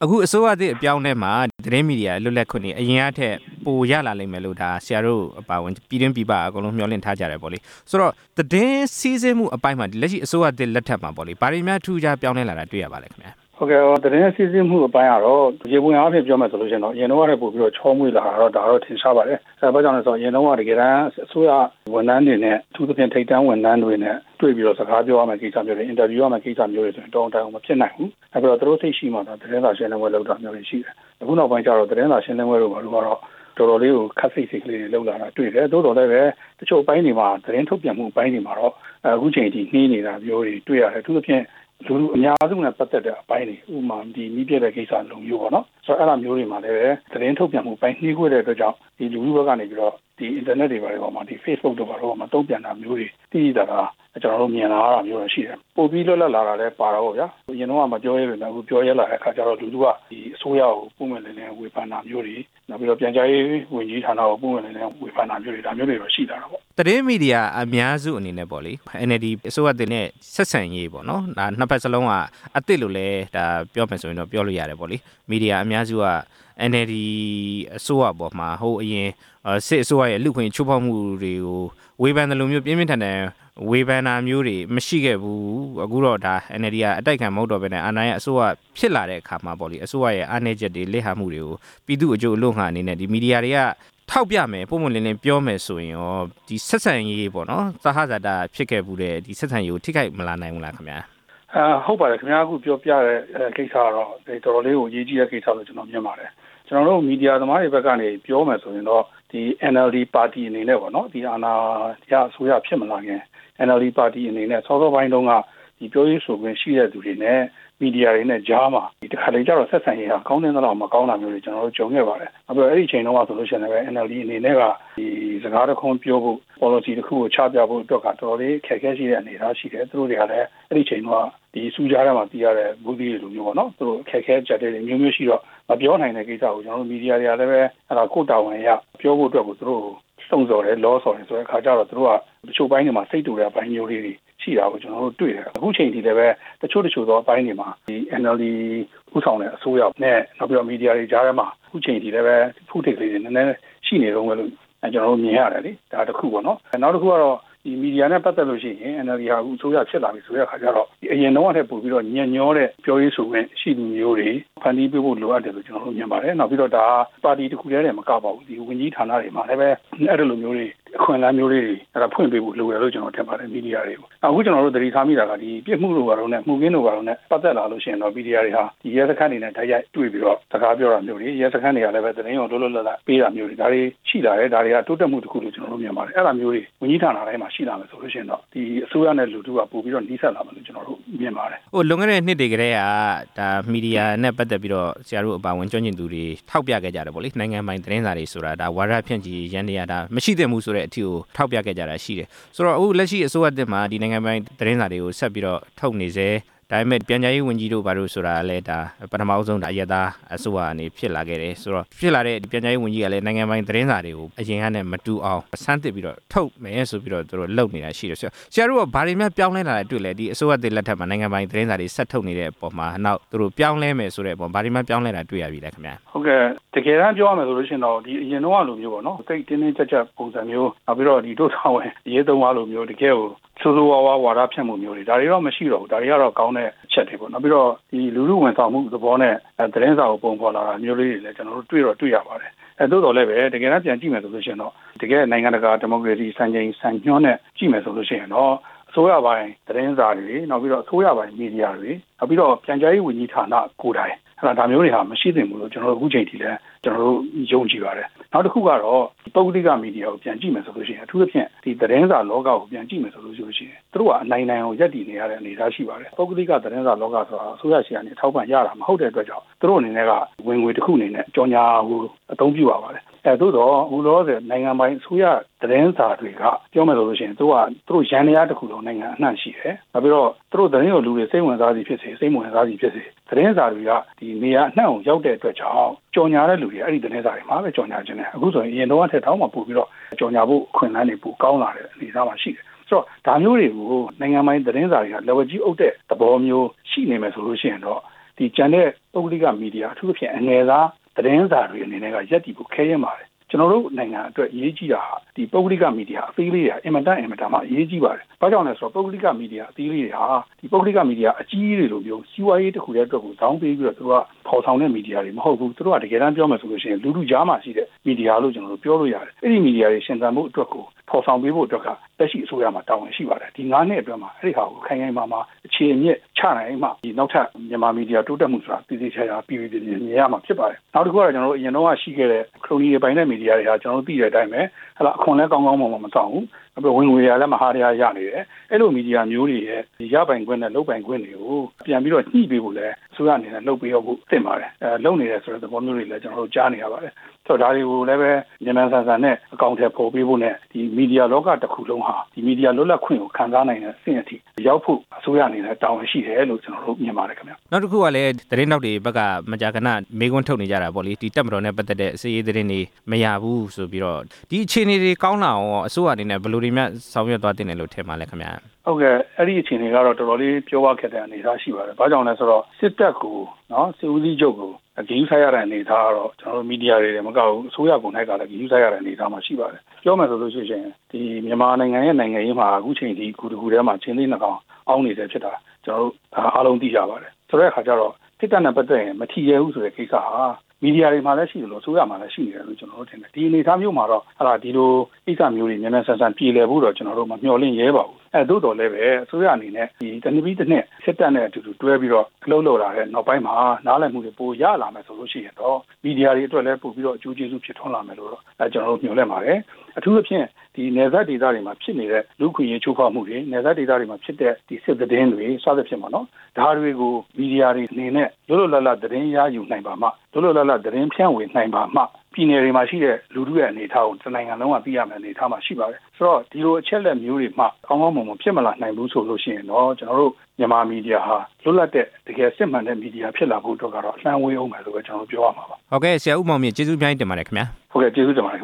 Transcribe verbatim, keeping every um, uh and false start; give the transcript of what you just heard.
အခုအစိုးရသစ်အပြောင်းလဲမှာသတင်းမီဒီယာလွတ်လပ်ခွင့်တွေအရင်အထက်ပိုရလာလိမ့်မယ်လို့ဒါဆရာတို့အပါဝင်ပြည်တွင်းပြည်ပအကုန်လုံးမျှော်လင့်ထားကြတယ်ပေါ့လေဆိုတော့သတင်းစီးဆင်းမှုအပိုင်းမှာလက်ရှိအစိုးရသစ်လက်ထက်မှာပေါ့လေဘာတွေများထူးခြားပြောင်းလဲလာတာတွေ့ရပါလဲခင်ဗျာဟုတ်ကဲ့သတင်းစီးဆင်းမှုအပိုင်းကတော့ရေပုံအားဖြင့်ပြောမှဆိုလို့ရှိရင်တော့အရင်တော့လည်းပို့ပြီးတော့ချောမွေ့လာတာတော့ဒါတော့ထင်ရှားပါတယ်အဲဘာကြောင့်လဲဆိုတော့အရင်တော့တကယ်တမ်းအစိုးရဝန်ထမ်းတွေနဲ့အထူးသဖြင့်ထိပ်တန်းဝန်ထမ်းတွေနဲ့တွေ့ပြီးတော့စကားပြောရမယ့်ကိစ္စမျိုးတွေအင်တာဗျူးရမယ့်ကိစ္စမျိုးတွေဆိုရင်တောင်းတမဖြစ်နိုင်ဘူးအဲပြီးတော့သူတို့သိရှိမှတော့သတင်းစာရှင်းလင်းပွဲလုပ်တာမျိုးတွေရှိတယ်အခုနောက်ပိုင်းကျတော့သတင်းစာရှင်းလင်းပွဲတို့ဘာလို့ကတော့တော်တော်လေးကိုခက်စိတ်စိတ်ကလေးတွေလောက်လာတာတွေ့တယ်သို့တော်လည်းပဲတချို့အပိုင်းတွေမှာသတင်းထုတ်ပြန်မှုအပိုင်းတွေမှာတော့အခုချိန်ထိနှီးနေတာမျိုးတွေတွေ့ရတယ်အထူးသဖြင့်လူလူအများစုနဲ့ပတ်သက်တဲ့အပိုင်းတွေဥပမာဒီမိပြတဲ့ကိစ္စလုံမျိုးပေါ့နော်ဆိုတော့အဲ့လိုမျိုးတွေမှာလည်းသတင်းထုတ်ပြန်မှုပိုင်းနှီးခွေတဲ့အတွက်ကြောင့်ဒီလူလူဘက်ကနေပြီးတော့ဒီ internet တွေပါတယ်ပေါ့မှာဒီ Facebook တို့ဘာလို့မှာတုံ့ပြန်တာမျိုးတွေတည်တည်တာကျွန်တော်တို့မြင်လာတာမျိုးရှိတယ်ပို့ပြီးလွတ်လပ်လာတာလည်းပါတော့ဗျာအရင်တော့မပြောရဲလို့လည်းအခုပြောရဲလာတဲ့အခါကျတော့လူလူကဒီအစိုးရကိုပုံမှန်လည်းလည်းဝေဖန်တာမျိုးတွေနောက်ပြီးတော့ပြန်ကြားရေးဝန်ကြီးဌာနကိုပုံမှန်လည်းလည်းဝေဖန်တာမျိုးတွေဒါမျိုးတွေတော့ရှိလာတာပေါ့သတင်းမီဒီယာအများစုအနေနဲ့ပေါ့လေ N L D အစိုးရတင်နဲ့ဆက်ဆံရေးပေါ့နော်ဒါနှစ်ဖက်စလုံးကအသစ်လို့လည်းဒါပြောမယ်ဆိုရင်တော့ပြောလို့ရတယ်ပေါ့လေမီဒီယာအများစုက N L D အစိုးရပေါ်မှာဟိုအရင်စစ်အစိုးရရဲ့လူခွင့်ချိုးဖောက်မှုတွေကိုဝေဖန်တယ်လို့မျိုးပြင်းပြင်းထန်ထန်ဝေဖန်တာမျိုးတွေမရှိခဲ့ဘူးအခုတော့ဒါ N L D ကအတိုက်ခံမဟုတ်တော့ဘဲနဲ့အာဏာရဲ့အစိုးရဖြစ်လာတဲ့အခါမှာပေါ့လေအစိုးရရဲ့အားနည်းချက်တွေလက်ဟာမှုတွေကိုပြည်သူ့အကျိုးအလို့ငှာအနေနဲ့ဒီမီဒီယာတွေကထောက်ပြမယ်ပုံမှန်လင်းလင်းပြောမယ်ဆိုရင်ရောဒီဆက်ဆံရေးပေါ့နော်သဟဇာတဖြစ်ခဲ့ဘူးတဲ့ဒီဆက်ဆံရေးကိုထိခိုက်မလာနိုင်ဘူးလားခင်ဗျာအာဟုတ်ပါတယ်ခင်ဗျာအခုပြောပြတဲ့ကိစ္စကတော့တော်တော်လေးကိုအရေးကြီးတဲ့ကိစ္စလို့ကျွန်တော်မြင်ပါတယ်ကျွန်တော်တို့မီဒီယာသမားတွေဘက်ကနေပြောမယ်ဆိုရင်တော့ဒီ N L D ပါတီအနေနဲ့ပေါ့နော်ဒီအာဏာရအစိုးရဖြစ်မလာခင် N L D ပါတီအနေနဲ့စောစောပိုင်းတုန်းကဒီပြောရေးဆိုခွင့်ရှိတဲ့သူတွေနဲ့မီဒီယာတွေနဲ့ကြားမှာဒီတစ်ခါလေကျတော့ဆက်ဆံရေးဟာကောင်းတဲ့တော့မကောင်းတာမျိုးတွေကျွန်တော်တို့ကြုံခဲ့ပါတယ်။အခုအဲ့ဒီချိန်တုန်းကဆိုလို့ရှိရင်လည်း N L D အနေနဲ့ကဒီစကားတစ်ခုပြောဖို့ policy တစ်ခုကိုချပြဖို့အတွက်ကတော်တော်လေးခက်ခဲရှိတဲ့အနေအထားရှိတယ်။သူတို့တွေကလည်းအဲ့ဒီချိန်တုန်းကဒီစူးကြားထဲမှာတည်ရတဲ့ဘူးဒီလိုမျိုးပေါ့နော်။သူတို့ခက်ခဲကြတဲ့မျိုးမျိုးရှိတော့မပြောနိုင်တဲ့ကိစ္စကိုကျွန်တော်တို့မီဒီယာတွေကလည်းပဲအဲ့ဒါကိုတာဝန်ရပြောဖို့အတွက်ကိုသူတို့စုံစော်တယ်လောဆော်တယ်ဆိုတဲ့အခါကျတော့သူတို့ကတချို့ပိုင်းတွေမှာစိတ်တူတဲ့အပိုင်းမျိုးလေးတွေရှိတာကိုကျွန်တော်တို့တွေ့တယ်အခုချိန်ထိလည်းပဲတချို့တချို့သောအပိုင်းတွေမှာဒီ N L D ဥဆောင်တဲ့အစိုးရနဲ့နောက်ပြီးတော့မီဒီယာတွေကြားထဲမှာအခုချိန်ထိလည်းပဲဖုထိတ်ကလေးတွေနည်းနည်းရှိနေတော့မယ်လို့ကျွန်တော်တို့မြင်ရတယ်လေဒါတစ်ခုပေါ့နော်နောက်တစ်ခုကတော့ဒီမီဒီယာနဲ့ပတ်သက်လို့ရှိရင် N L D ဟာအခုအစိုးရဖြစ်လာပြီဆိုတဲ့အခါကျတော့ဒီအရင်တော့အထက်ပို့ပြီးတော့ညံ့ညောတဲ့ပြောရေးဆိုခွင့်ရှိသူမျိုးတွေဖန်တီးပေးဖို့လိုအပ်တယ်လို့ကျွန်တော်တို့မြင်ပါတယ်နောက်ပြီးတော့ဒါပါတီတစ်ခုတည်းနဲ့မကပါဘူးဒီဝန်ကြီးဌာနတွေမှာလည်းပဲအဲ့ဒီလိုမျိုးတွေအခွင့်အလမ်းမျိုးလေးတွေအဲ့ဒါဖွင့်ပေးဖို့လိုရလို့ကျွန်တော်ထင်ပါတယ်မီဒီယာတွေကိုအခုကျွန်တော်တို့သတိထားမိတာကဒီပြစ်မှုလိုပါတော့နဲ့မှုကင်းလိုပါတော့နဲ့ပတ်သက်လာလို့ရှိရင်တော့မီဒီယာတွေဟာဒီရဲစခန်းတွေနဲ့တိုက်ရိုက်တွေ့ပြီးတော့စကားပြောတာမျိုးတွေရဲစခန်းတွေကလည်းပဲသတင်းရောလွတ်လွတ်လပ်လပ်ပေးတာမျိုးတွေဒါတွေရှိလာတယ်ဒါတွေကတိုးတက်မှုတစ်ခုလို့ကျွန်တော်တို့မြင်ပါတယ်အဲ့ဒါမျိုးတွေဝန်ကြီးဌာနတိုင်းမှာရှိလာမယ်ဆိုလို့ရှိရင်တော့ဒီအစိုးရနဲ့လူထုကပို့ပြီးတော့နှီးဆက်လာမယ်လို့ကျွန်တော်တို့မြင်ပါတယ်ဟိုလွန်ခဲ့တဲ့နှစ်တွေကတည်းကဒါမီဒီယာနဲ့ပတ်သက်ပြီးတော့ဆရာတို့အပါဝင်ကျွမ်းကျင်သူတွေထောက်ပြခဲ့ကြတယ်ပေါ့လေနိုင်ငံပိုင်သတင်းစာတွေဆိုတာဒါဝါဒဖြန့်ချီရန်တရားဒါမရှိသင့်ဘူးဆိုတဲ့အထီကိုထောက်ပြခဲ့ကြတာရှိတယ်ဆိုတော့အခုလက်ရှိအစိုးရတက်မှာဒီနိုင်ငံပိုင်သတင်းစာတွေကိုဆက်ပြီးတော့ထုတ်နေစေဒါပေမဲ့ပြန်ကြားရေးဝန်ကြီးတို့ဘာလို့ဆိုတာလဲဒါပထမအဆုံးဒါအရသာအစိုးရအနေဖြစ်လာခဲ့တယ်ဆိုတော့ဖြစ်လာတဲ့ပြန်ကြားရေးဝန်ကြီးကလည်းနိုင်ငံပိုင်သတင်းစာတွေကိုအရင်ကနဲ့မတူအောင်ဆန်းသစ်ပြီးတော့ထုတ်မယ်ဆိုပြီးတော့သူတို့လုပ်နေတာရှိတယ်ဆိုတော့ဆရာတို့ကဘာတွေများပြောင်းလဲလာတဲ့တွေ့လဲဒီအစိုးရတက်လက်ထက်မှာနိုင်ငံပိုင်သတင်းစာတွေဆက်ထုတ်နေတဲ့အပေါ်မှာနောက်သူတို့ပြောင်းလဲမယ်ဆိုတဲ့အပေါ်ဘာတွေများပြောင်းလဲတာတွေ့ရပြီလဲခင်ဗျာဟုတ်ကဲ့တကယ်တမ်းပြောရမယ်ဆိုလို့ရှိရင်တော့ဒီအရင်တော့လိုမျိုးပေါ့နော်တိတ်တင်းတင်းကြပ်ကြပ်ပုံစံမျိုးနောက်ပြီးတော့ဒီတို့ဆောင်ဝင်ရေးသုံးပါလိုမျိုးတကယ်ကိုဆိုးဆိုးဝါးဝါးဝါဒဖြန့်မှုမျိုးတွေဒါတွေတော့မရှိတော့ဘူးဒါတွေကတော့ကောင်းတဲ့ချက်တွေပေါ့နောက်ပြီးတော့ဒီလူလူဝန်ဆောင်မှုသဘောနဲ့သတင်းစာကိုပုံဖော်လာတာမျိုးလေးတွေလည်းကျွန်တော်တို့တွေ့တော့တွေ့ရပါတယ်အဲသို့တော်လည်းပဲတကယ်တမ်းပြန်ကြည့်မယ်ဆိုလို့ရှိရင်တော့တကယ်နိုင်ငံတကာဒီမိုကရေစီစံချိန်စံညွှန်းနဲ့ကြည့်မယ်ဆိုလို့ရှိရင်တော့အစိုးရပိုင်းသတင်းစာတွေနောက်ပြီးတော့အစိုးရပိုင်းမီဒီယာတွေနောက်ပြီးတော့ပြန်ကြားရေးဝန်ကြီးဌာနကိုယ်တိုင်အဲ့ဒါဒါမျိုးတွေဟာမရှိသင့်ဘူးလို့ကျွန်တော်တို့အခုချိန်ထိလည်းကျွန်တော်တို့ယုံကြည်ပါတယ်နောက်တစ်ခုကတော့ပုဂ္ဂလိကမီဒီယာကိုပြန်ကြည့်မယ်ဆိုလို့ရှိရင်အထူးသဖြင့်ဒီသတင်းစာလောကကိုပြန်ကြည့်မယ်ဆိုလို့ရှိရင်သူတို့ကအနိုင်နိုင်အောင်ရပ်တည်နေရတဲ့အနေအထားရှိပါတယ်ပုဂ္ဂလိကသတင်းစာလောကဆိုတာအစိုးရရှေ့ကနေထောက်ပံ့ရတာမဟုတ်တဲ့အတွက်ကြောင့်သူတို့အနေနဲ့ကဝင်ငွေတစ်ခုအနေနဲ့ကြော်ညာကိုအသုံးပြုရပါတယ်အဲသို့တော့ဟိုလောဆယ်နိုင်ငံပိုင်အစိုးရသတင်းစာတွေကပြောမယ်ဆိုလို့ရှိရင်သူကသူတို့ရန်တရားတစ်ခုလုံးနိုင်ငံအနှံ့ရှိတယ်နောက်ပြီးတော့သူတို့သတင်းကိုလူတွေစိတ်ဝင်စားစီဖြစ်စေစိတ်ဝင်စားစီဖြစ်စေသတင်းစာတွေကဒီနေရာအနှံ့ကိုရောက်တဲ့အတွက်ကြောင့်ကြော်ညာတဲ့လူတွေအဲ့ဒီသတင်းစာတွေမှာပဲကြော်ညာခြင်းနဲ့အခုဆိုရင်အရင်တော့အထက်တောင်းမှပို့ပြီးတော့ကြော်ညာဖို့အခွင့်အလမ်းတွေပိုကောင်းလာတဲ့အနေအထားမှာရှိတယ်ဆိုတော့ဒါမျိုးတွေကိုနိုင်ငံပိုင်သတင်းစာတွေကလက်ဝဲကြီးအုပ်တဲ့သဘောမျိုးရှိနေမယ်ဆိုလို့ရှိရင်တော့ဒီကျန်တဲ့ပုဂ္ဂလိကမီဒီယာအထူးသဖြင့်အငယ်စားသတင်းစာတွေအနေနဲ့ကရက်တီဖို့ခဲရင်ပါတယ်ကျွန်တော်တို့နိုင်ငံအတွက်အရေးကြီးတာဟာဒီပုဂ္ဂလိကမီဒီယာအသေးလေးတွေအင်မတန်အင်မတန်မှအရေးကြီးပါတယ်။ဘာကြောင့်လဲဆိုတော့ပုဂ္ဂလိကမီဒီယာအသေးလေးတွေဟာဒီပုဂ္ဂလိကမီဒီယာအကြီးကြီးတွေလိုမျိုးစီးပွားရေးတစ်ခုတည်းအတွက်ကိုဇောင်းပေးပြီးတော့သူကပေါ်ဆောင်တဲ့မီဒီယာတွေမဟုတ်ဘူး။သူတို့ကတကယ်တမ်းပြောမယ်ဆိုလို့ရှိရင်လူထုကြားမှာရှိတဲ့မီဒီယာလို့ကျွန်တော်တို့ပြောလို့ရတယ်။အဲ့ဒီမီဒီယာတွေရှင်သန်မှုအတွက်ကိုပေါ်ဆောင်ပေးဖို့အတွက်ကတက်ရှိအစိုးရမှာတာဝန်ရှိပါတယ်။ဒီငါးနှစ်အတွင်းမှာအဲ့ဒီဟာကိုခိုင်ခိုင်မာမာအခြေအမြစ်ချနိုင်မှဒီနောက်ထပ်မြန်မာမီဒီယာတိုးတက်မှုဆိုတာတည်တည်ချာချာပြည်ပြည်ပြည်မြင်ရမှာဖြစ်ပါတယ်။နောက်တစ်ခုကကျွန်တော်တို့အရင်တော့ရှိခဲ့တဲ့ခရိုနီတွေပိုင်းတဲ့မီဒီယာတွေဟာကျွန်တော်တို့သိတဲ့အတိုင်းပဲဟလာအခွန်လဲကောင်းကောင်းမှမဆောင်ဘူး။အခုဝင်ငွေရလည်းမဟာတရားရနေတယ်။အဲ့လိုမီဒီယာမျိုးတွေရဲ့ရပိုင်ခွင့်နဲ့လုပ်ပိုင်ခွင့်တွေကိုပြန်ပြီးတော့ညှိပေးဖို့လဲအစိုးရအနေနဲ့လုပ်ပေးဖို့သင့်ပါတယ်။အဲလုပ်နေတယ်ဆိုတဲ့သဘောမျိုးတွေလည်းကျွန်တော်တို့ကြားနေရပါတယ်။ဆိုတော့ဒါတွေကိုလည်းပဲမြန်မာဆန်ဆန်နဲ့အကောင့်ထဲပေါ်ပေးဖို့နဲ့ဒီမီဒီယာလောကတစ်ခုလုံးဟာဒီမီဒီယာလွတ်လပ်ခွင့်ကိုခံစားနိုင်တဲ့အဆင့်အထိရောက်ဖို့အစိုးရအနေနဲ့တာဝန်ရှိတယ်လို့ကျွန်တော်တို့မြင်ပါတယ်ခင်ဗျာနောက်တစ်ခုကလည်းသတင်းတောက်တွေဘက်ကမကြာခဏမေးခွန်းထုတ်နေကြတာပေါ့လေဒီတပ်မတော်နဲ့ပတ်သက်တဲ့အစည်းအဝေးသတင်းတွေမရဘူးဆိုပြီးတော့ဒီအခြေအနေတွေကောင်းလာအောင်အစိုးရအနေနဲ့ဘယ်လိုတွေများဆောင်ရွက်သွားတင်တယ်လို့ထင်ပါလဲခင်ဗျာဟုတ်ကဲ့အဲ့ဒီအခြေအနေကတော့တော်တော်လေးပြောရခဲ့တဲ့အနေအထားရှိပါတယ်။ဘာကြောင့်လဲဆိုတော့စစ်တပ်ကိုနော်စစ်ဦးစီးချုပ်ကိုအကြည့်ဆိုင်ရတဲ့အနေအထားကတော့ကျွန်တော်တို့မီဒီယာတွေလည်းမကောက်ဘူးအစိုးရကိုနိုင်ကလည်းကြည့်ဆိုင်ရတဲ့အနေအထားမှာရှိပါတယ်။ပြောမယ်ဆိုလို့ရှိရင်ဒီမြန်မာနိုင်ငံရဲ့နိုင်ငံရေးမှာအခုချိန်ထိခုတခုတည်းမှာချင်းသေးနှကောင်အောင်းနေတဲ့ဖြစ်တာကျွန်တော်တို့အားလုံးသိကြပါတယ်။ဆိုတဲ့အခါကျတော့စစ်တပ်နဲ့ပတ်သက်ရင်မထီရဲဘူးဆိုတဲ့ကိစ္စဟာမီဒီယာတွေမှာလည်းရှိတယ်လို့အစိုးရမှာလည်းရှိနေတယ်လို့ကျွန်တော်တို့ထင်တယ်ဒီအနေအထားမျိုးမှာတော့ဟာဒီလိုကိစ္စမျိုးတွေမြန်မြန်ဆန်ဆန်ပြည်လည်ဖို့တော့ကျွန်တော်တို့မမျှော်လင့်ရဲပါဘူးအဲသို့တော်လည်းပဲအစိုးရအနေနဲ့ဒီတနည်းပြီးတစ်နှစ်စစ်တပ်နဲ့အတူတူတွဲပြီးတော့အလုပ်လုပ်လာတဲ့နောက်ပိုင်းမှာနားလည်မှုတွေပိုရလာမယ်ဆိုလို့ရှိရင်တော့မီဒီယာတွေအတွက်လည်းပို့ပြီးတော့အကျိုးကျေးဇူးဖြစ်ထွန်းလာမယ်လို့တော့အဲကျွန်တော်တို့မျှော်လင့်ပါတယ်အထူးသဖြင့်ဒီနယ်စပ်ဒေသတွေမှာဖြစ်နေတဲ့လူခွင့်ရေးချိုးဖောက်မှုတွေနယ်စပ်ဒေသတွေမှာဖြစ်တဲ့ဒီစစ်သတင်းတွေစသဖြင့်ပေါ့နော်ဒါတွေကိုမီဒီယာတွေအနေနဲ့လွတ်လွတ်လပ်လပ်သတင်းရယူနိုင်ပါမှလွတ်လွတ်လပ်လပ်သတင်းဖြန့်ဝေနိုင်ပါမှပြည်နယ်တွေမှာရှိတဲ့လူထုရဲ့အနေအထားကိုတနိုင်ငံလုံးကသိရမယ်အနေအထားမှာရှိပါတယ်ဆိုတော့ဒီလိုအချက်လက်မျိုးတွေမှကောင်းကောင်းမွန်မွန်ဖြစ်မလာနိုင်ဘူးဆိုလို့ရှိရင်တော့ကျွန်တော်တို့မြန်မာမီဒီယာဟာလွတ်လပ်တဲ့တကယ်စစ်မှန်တဲ့မီဒီယာဖြစ်လာဖို့အတွက်ကတော့အလှမ်းဝေးအောင်မယ်လို့ပဲကျွန်တော်တို့ပြောရမှာပါဟုတ်ကဲ့ဆရာဦးမောင်မြင့်ကျေးဇူးများတင်ပါတယ်ခင်ဗျာဟုတ်ကဲ့ကျေးဇူးတင်ပါတယ်